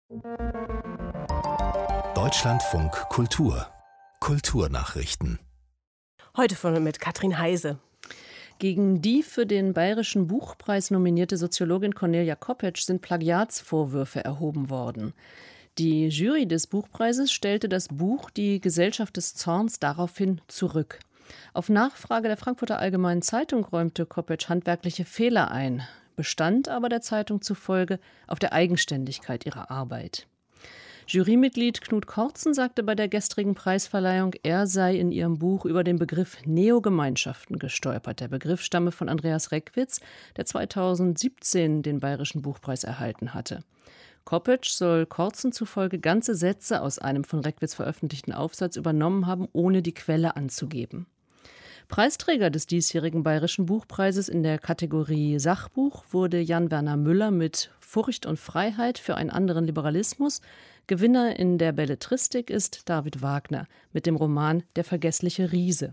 Deutschlandfunk Kultur. Kulturnachrichten. Heute mit Katrin Heise. Gegen die für den Bayerischen Buchpreis nominierte Soziologin Cornelia Koppetsch sind Plagiatsvorwürfe erhoben worden. Die Jury des Buchpreises stellte das Buch Die Gesellschaft des Zorns daraufhin zurück. Auf Nachfrage der Frankfurter Allgemeinen Zeitung räumte Koppetsch handwerkliche Fehler ein, bestand aber der Zeitung zufolge auf der Eigenständigkeit ihrer Arbeit. Jurymitglied Knut Kortzen sagte bei der gestrigen Preisverleihung, er sei in ihrem Buch über den Begriff Neogemeinschaften gestolpert. Der Begriff stamme von Andreas Reckwitz, der 2017 den Bayerischen Buchpreis erhalten hatte. Koppetsch soll Kortzen zufolge ganze Sätze aus einem von Reckwitz veröffentlichten Aufsatz übernommen haben, ohne die Quelle anzugeben. Preisträger des diesjährigen Bayerischen Buchpreises in der Kategorie Sachbuch wurde Jan-Werner Müller mit Furcht und Freiheit für einen anderen Liberalismus. Gewinner in der Belletristik ist David Wagner mit dem Roman Der vergessliche Riese.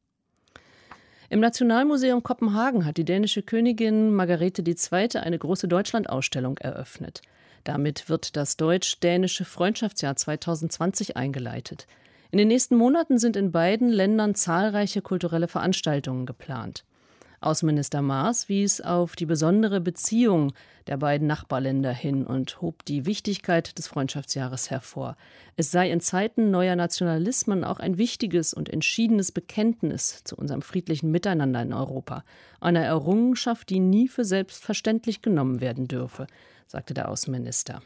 Im Nationalmuseum Kopenhagen hat die dänische Königin Margarete II. Eine große Deutschlandausstellung eröffnet. Damit wird das deutsch-dänische Freundschaftsjahr 2020 eingeleitet. In den nächsten Monaten sind in beiden Ländern zahlreiche kulturelle Veranstaltungen geplant. Außenminister Maas wies auf die besondere Beziehung der beiden Nachbarländer hin und hob die Wichtigkeit des Freundschaftsjahres hervor. Es sei in Zeiten neuer Nationalismen auch ein wichtiges und entschiedenes Bekenntnis zu unserem friedlichen Miteinander in Europa. Eine Errungenschaft, die nie für selbstverständlich genommen werden dürfe, sagte der Außenminister.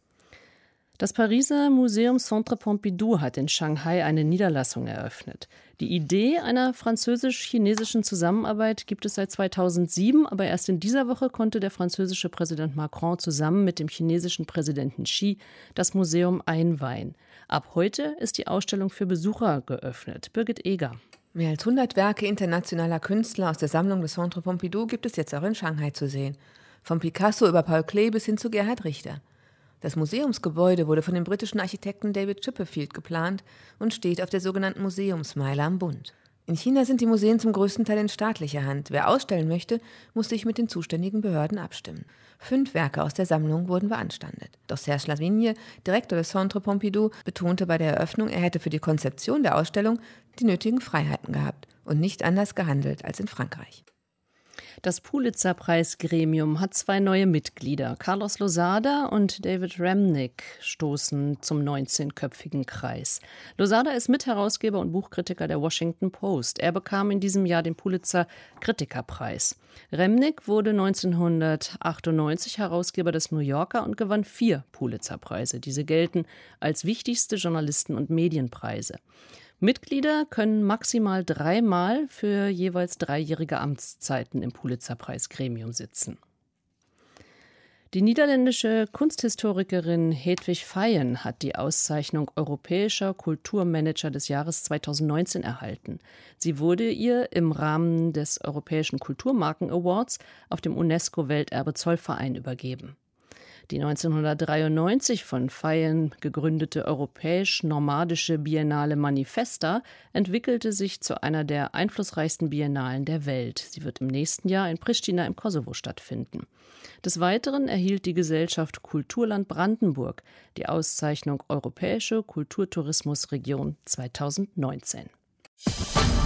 Das Pariser Museum Centre Pompidou hat in Shanghai eine Niederlassung eröffnet. Die Idee einer französisch-chinesischen Zusammenarbeit gibt es seit 2007, aber erst in dieser Woche konnte der französische Präsident Macron zusammen mit dem chinesischen Präsidenten Xi das Museum einweihen. Ab heute ist die Ausstellung für Besucher geöffnet. Birgit Eger. Mehr als 100 Werke internationaler Künstler aus der Sammlung des Centre Pompidou gibt es jetzt auch in Shanghai zu sehen. Von Picasso über Paul Klee bis hin zu Gerhard Richter. Das Museumsgebäude wurde von dem britischen Architekten David Chipperfield geplant und steht auf der sogenannten Museumsmeile am Bund. In China sind die Museen zum größten Teil in staatlicher Hand. Wer ausstellen möchte, muss sich mit den zuständigen Behörden abstimmen. 5 Werke aus der Sammlung wurden beanstandet. Doch Serge Lavigne, Direktor des Centre Pompidou, betonte bei der Eröffnung, er hätte für die Konzeption der Ausstellung die nötigen Freiheiten gehabt und nicht anders gehandelt als in Frankreich. Das Pulitzer-Preis-Gremium hat 2 neue Mitglieder. Carlos Losada und David Remnick stoßen zum 19-köpfigen Kreis. Losada ist Mitherausgeber und Buchkritiker der Washington Post. Er bekam in diesem Jahr den Pulitzer-Kritikerpreis. Remnick wurde 1998 Herausgeber des New Yorker und gewann 4 Pulitzer-Preise. Diese gelten als wichtigste Journalisten- und Medienpreise. Mitglieder können maximal 3-mal für jeweils 3-jährige Amtszeiten im Pulitzer-Preis-Gremium sitzen. Die niederländische Kunsthistorikerin Hedwig Feyen hat die Auszeichnung Europäischer Kulturmanager des Jahres 2019 erhalten. Sie wurde ihr im Rahmen des Europäischen Kulturmarken Awards auf dem UNESCO-Welterbe-Zollverein übergeben. Die 1993 von Feyen gegründete europäisch-nomadische Biennale Manifesta entwickelte sich zu einer der einflussreichsten Biennalen der Welt. Sie wird im nächsten Jahr in Pristina im Kosovo stattfinden. Des Weiteren erhielt die Gesellschaft Kulturland Brandenburg die Auszeichnung Europäische Kulturtourismusregion 2019.